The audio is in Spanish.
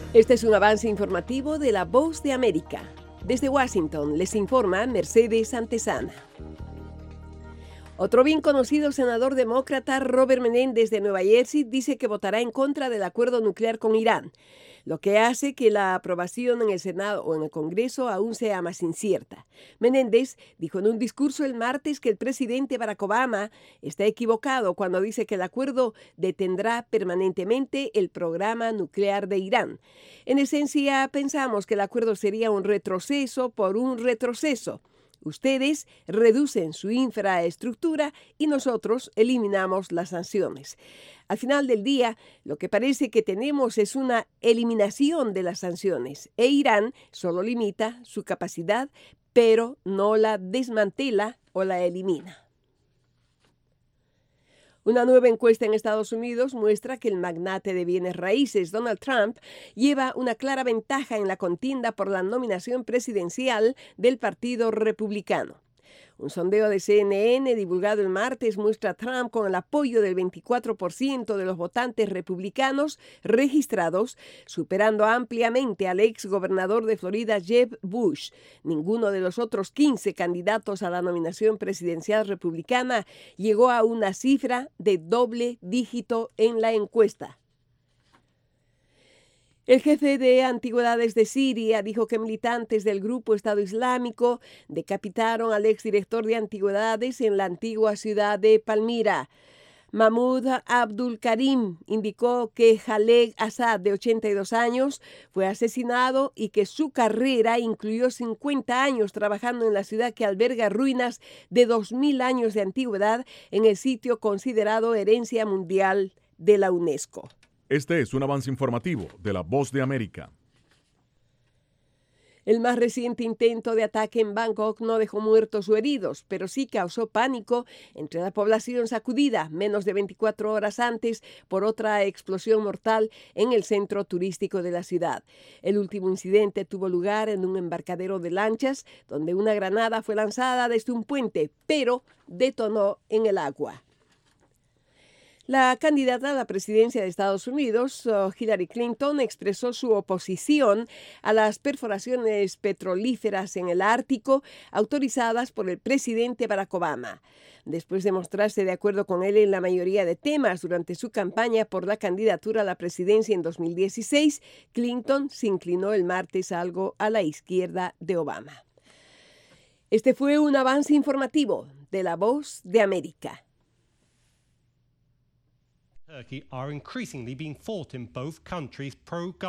Este es un avance informativo de La Voz de América. Desde Washington les informa Mercedes Antesana. Otro bien conocido senador demócrata, Robert Menéndez de Nueva Jersey, dice que votará en contra del acuerdo nuclear con Irán, lo que hace que la aprobación en el Senado o en el Congreso aún sea más incierta. Menéndez dijo en un discurso el martes que el presidente Barack Obama está equivocado cuando dice que el acuerdo detendrá permanentemente el programa nuclear de Irán. En esencia, pensamos que el acuerdo sería un retroceso por un retroceso. Ustedes reducen su infraestructura y nosotros eliminamos las sanciones. Al final del día, lo que parece que tenemos es una eliminación de las sanciones e Irán solo limita su capacidad, pero no la desmantela o la elimina. Una nueva encuesta en Estados Unidos muestra que el magnate de bienes raíces Donald Trump lleva una clara ventaja en la contienda por la nominación presidencial del Partido Republicano. Un sondeo de CNN divulgado el martes muestra a Trump con el apoyo del 24% de los votantes republicanos registrados, superando ampliamente al ex gobernador de Florida, Jeb Bush. Ninguno de los otros 15 candidatos a la nominación presidencial republicana llegó a una cifra de doble dígito en la encuesta. El jefe de antigüedades de Siria dijo que militantes del grupo Estado Islámico decapitaron al exdirector de antigüedades en la antigua ciudad de Palmira. Mahmoud Abdul Karim indicó que Khaled Assad, de 82 años, fue asesinado y que su carrera incluyó 50 años trabajando en la ciudad que alberga ruinas de 2000 años de antigüedad en el sitio considerado Herencia Mundial de la UNESCO. Este es un avance informativo de La Voz de América. El más reciente intento de ataque en Bangkok no dejó muertos o heridos, pero sí causó pánico entre la población sacudida menos de 24 horas antes por otra explosión mortal en el centro turístico de la ciudad. El último incidente tuvo lugar en un embarcadero de lanchas donde una granada fue lanzada desde un puente, pero detonó en el agua. La candidata a la presidencia de Estados Unidos, Hillary Clinton, expresó su oposición a las perforaciones petrolíferas en el Ártico autorizadas por el presidente Barack Obama. Después de mostrarse de acuerdo con él en la mayoría de temas durante su campaña por la candidatura a la presidencia en 2016, Clinton se inclinó el martes algo a la izquierda de Obama. Este fue un avance informativo de La Voz de América. Turkey are increasingly being fought in both countries pro